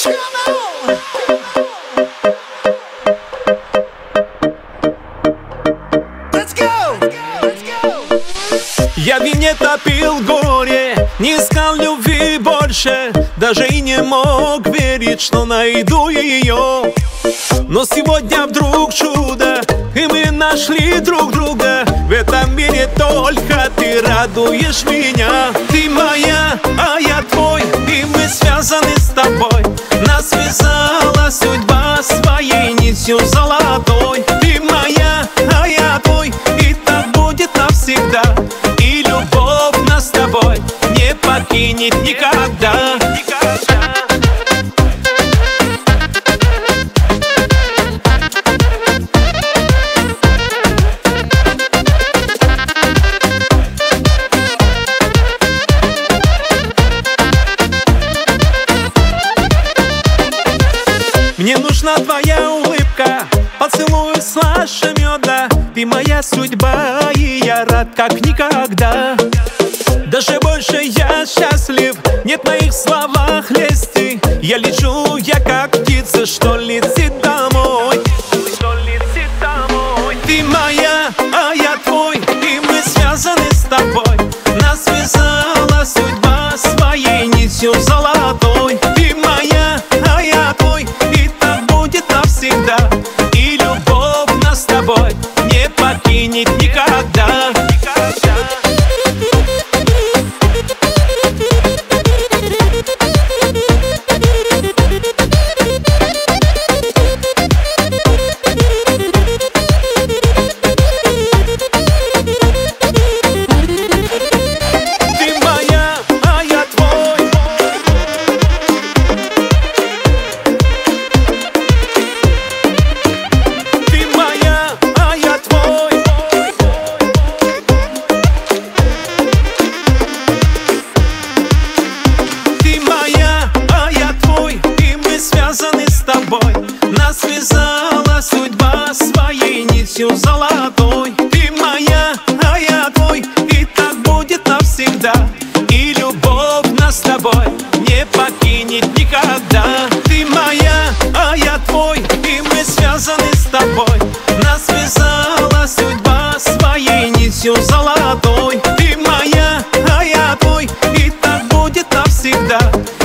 Я в вине топил горе, не искал любви больше, даже и не мог верить, что найду ее. Но сегодня вдруг чудо, и мы нашли друг друга. В этом мире только ты радуешь меня. Ты моя, а я твой, и мы связаны с тобой. Нас связала судьба своей нитью золотой. Ты моя, а я твой, и так будет навсегда. И любовь нас с тобой не покинет никогда. Мне нужна твоя улыбка, поцелуй слаще меда. Ты моя судьба, и я рад как никогда. Даже больше я счастлив, нет в моих словах лести. Я лечу, я как птица, что летит домой. Ты моя, а я твой, и мы связаны с тобой. Нас связала судьба своей нитью золотой. Ты моя, а я твой, и так будет навсегда. И любовь нас с тобой не покинет никогда. Нас связала судьба своей нитью золотой. Ты моя, а я твой, и так будет навсегда. И любовь нас с тобой не покинет никогда. Ты моя, а я твой, и мы связаны с тобой. Нас связала судьба своей нитью золотой. Ты моя, а я твой, и так будет навсегда.